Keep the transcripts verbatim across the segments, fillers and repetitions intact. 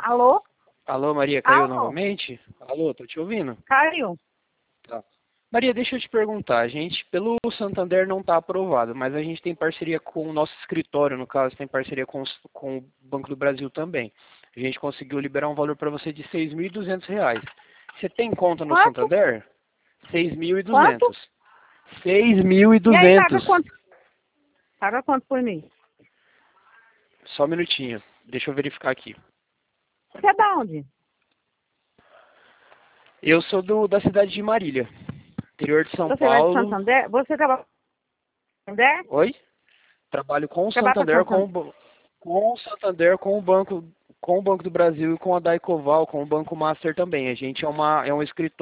Alô? Alô, Maria, caiu Alô? novamente? Alô, tô te ouvindo? Caiu. Tá. Maria, deixa eu te perguntar, a gente, pelo Santander não está aprovado, mas a gente tem parceria com o nosso escritório, no caso, tem parceria com, os- com o Banco do Brasil também. A gente conseguiu liberar um valor para você de seis mil e duzentos reais. Você tem conta no Quanto? Santander? seis mil e Quanto? duzentos. seis mil e E aí, paga duzentos. quanto? Paga quanto por mês? Só um minutinho, deixa eu verificar aqui. Você é da onde? Eu sou do, da cidade de Marília, interior de São Você é de Paulo. Santander? Você trabalha com Santander? Oi? Trabalho com o Trabalha para Santander, com o, Santander? ba- com o Santander, com o Banco, com o Banco do Brasil e com a Daicoval, com o Banco Master também. A gente é uma é um escritório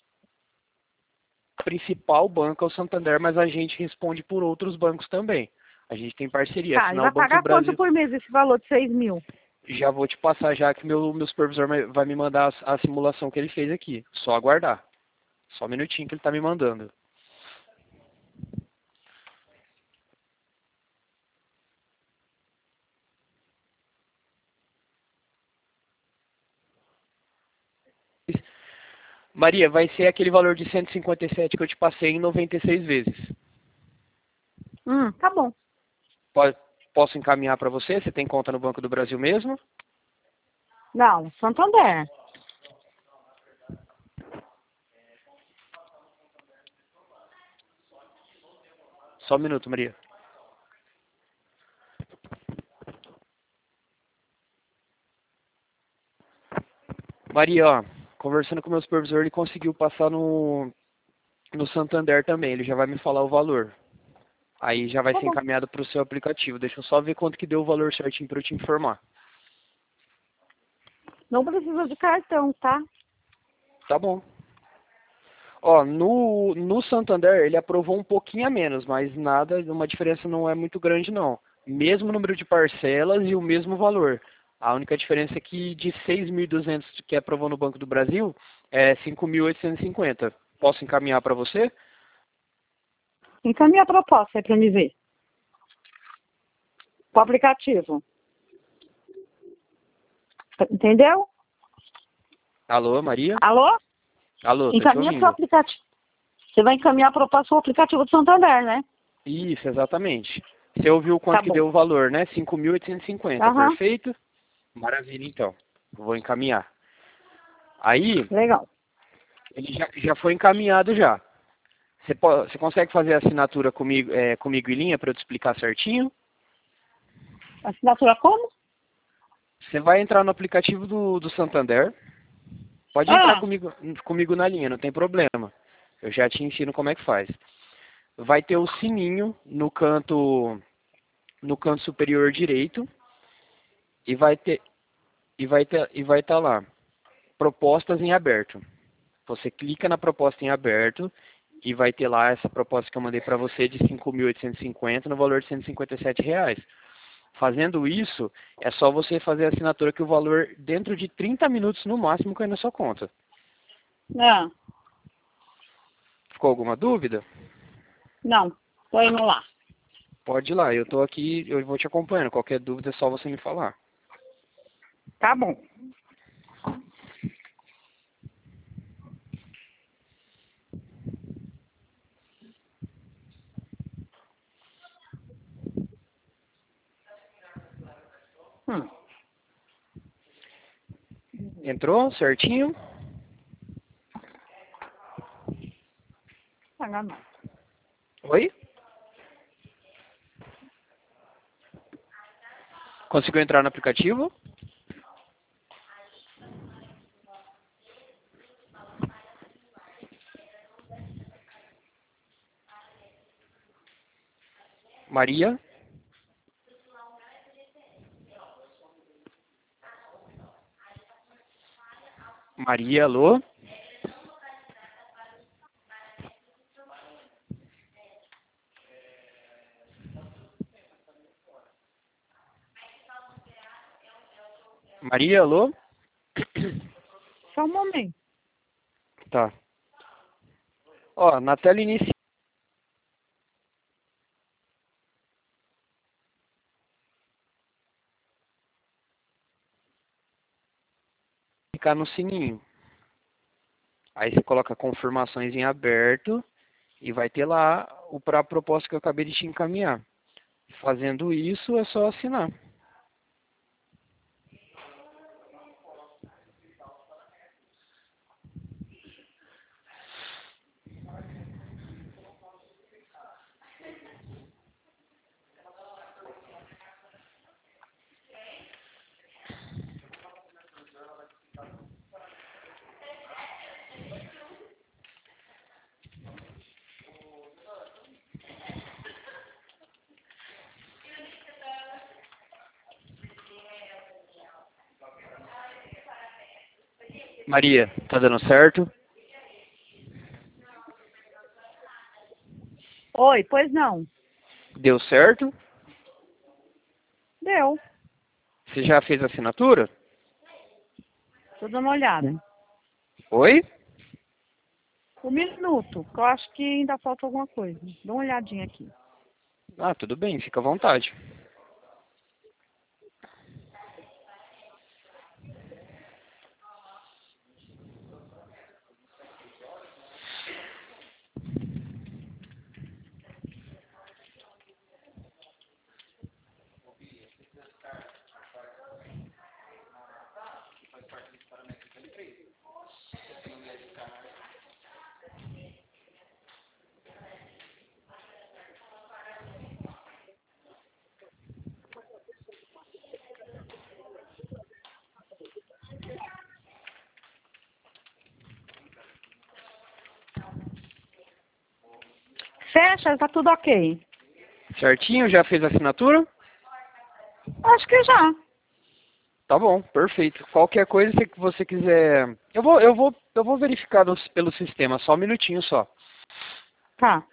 o principal banco é o Santander, mas a gente responde por outros bancos também. A gente tem parceria, Tá, e afinal o vai Banco do pagar quanto Brasil por mês esse valor de seis mil? já vou te passar já que meu meu supervisor vai vai me mandar a, a simulação que ele fez aqui. Só aguardar. Só um minutinho que ele está me mandando. Maria, vai ser aquele valor de cento e cinquenta e sete que eu te passei em noventa e seis vezes. Hum, tá bom. Po- Posso encaminhar para você? Você tem conta no Banco do Brasil mesmo? Não, Santander. Só um minuto, Maria. Maria, ó, conversando com o meu supervisor, ele conseguiu passar no, no Santander também. Ele já vai me falar o valor. Aí já vai Tá ser bom. encaminhado para o seu aplicativo. Deixa eu só ver quanto que deu o valor certinho para eu te informar. Não precisa de cartão, tá? Tá bom. Ó, no, no Santander ele aprovou um pouquinho a menos, mas nada, uma diferença não é muito grande não. Mesmo número de parcelas e o mesmo valor. A única diferença é que de seis mil e duzentos que aprovou no Banco do Brasil é cinco mil oitocentos e cinquenta. Posso encaminhar para você? Encaminha a proposta aí pra me ver. O aplicativo. Entendeu? Alô, Maria? Alô? Alô, tô te Encaminha pro ouvindo. aplicativo. Você vai encaminhar a proposta pro aplicativo do Santander, né? Isso, exatamente. Você ouviu Tá quanto que bom. deu o valor, né? cinco mil oitocentos e cinquenta, Aham, perfeito? Maravilha, então. Vou encaminhar. Aí, legal. ele já, já foi encaminhado já. Você, po- você consegue fazer a assinatura comigo, é, comigo em linha para eu te explicar certinho? Assinatura como? Você vai entrar no aplicativo do, do Santander. Pode entrar Ah, comigo, comigo na linha, não tem problema. Eu já te ensino como é que faz. Vai ter o sininho no canto, no canto superior direito e vai ter e vai ter e vai estar lá propostas em aberto. Você clica na proposta em aberto e vai ter lá essa proposta que eu mandei para você de cinco mil oitocentos e cinquenta no valor de cento e cinquenta e sete reais. Fazendo isso, é só você fazer a assinatura que o valor dentro de trinta minutos no máximo cai na sua conta. não, Ficou alguma dúvida? não. Tô indo lá. Pode ir lá, eu estou aqui, eu vou te acompanhando. Qualquer dúvida é só você me falar. Tá bom. Hum, Entrou certinho? pagar não. Oi? Conseguiu entrar no aplicativo? Maria? Maria, alô? Maria, alô? Só um momento. Tá. Ó, na tela inicial. clicar no sininho. Aí você coloca confirmações em aberto e vai ter lá o pra proposta que eu acabei de te encaminhar. Fazendo isso, é só assinar. Maria, tá dando certo? Oi, pois não. Deu certo? Deu. Você já fez a assinatura? Tô dando uma olhada. Oi? Um minuto, que eu acho que ainda falta alguma coisa. Dá uma olhadinha aqui. Ah, tudo bem, fica à vontade. Fecha, tá tudo ok. Certinho? Já fez a assinatura? Acho que já. Tá bom, perfeito. Qualquer coisa que você quiser... Eu vou, eu vou, eu vou verificar no- pelo sistema, só um minutinho só. Tá.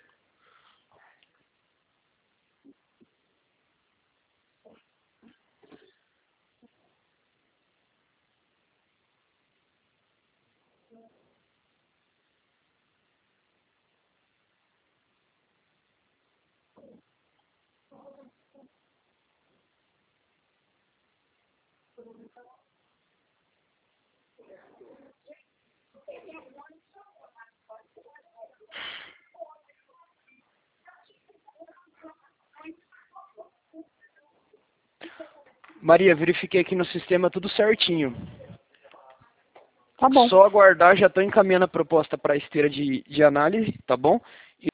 Maria, verifiquei aqui no sistema tudo certinho. Tá bom. Só aguardar, já estou encaminhando a proposta para a esteira de, de análise, tá bom? E,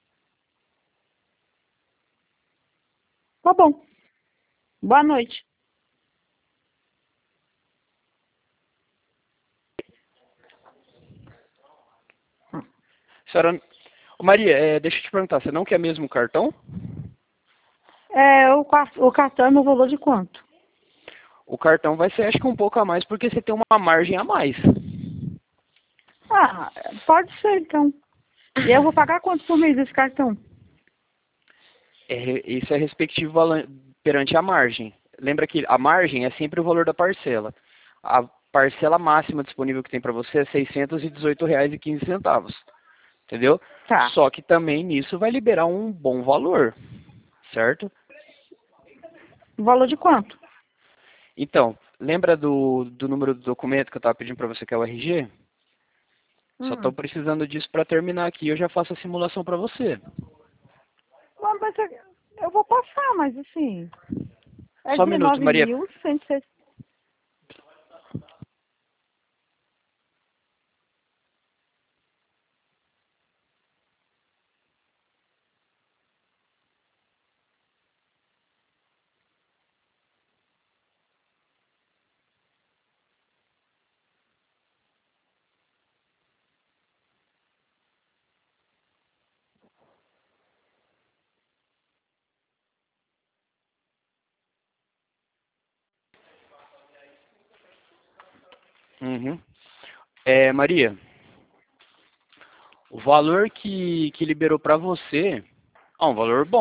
Tá bom. Boa noite. senhora, Ô, Maria, é, deixa eu te perguntar, você não quer mesmo o cartão? É, o, quar- o cartão é no valor de quanto? O cartão vai ser, acho que um pouco a mais, porque você tem uma margem a mais. Ah, pode ser então. E eu vou pagar quanto por mês esse cartão? É, isso é respectivo vala- perante a margem. Lembra que a margem é sempre o valor da parcela. A parcela máxima disponível que tem para você é seiscentos e dezoito reais e quinze centavos. Entendeu? Tá. Só que também nisso vai liberar um bom valor, certo? O valor de quanto? Então, lembra do, do número do documento que eu estava pedindo para você, que é o R G? Só estou Hum. precisando disso para terminar aqui. Eu já faço a simulação para você. Mas mas eu eu vou passar, mas assim, é Só um minuto, dezenove Maria. mil cento e sessenta. Uhum. É, Maria, o valor que, que liberou para você é um valor bom.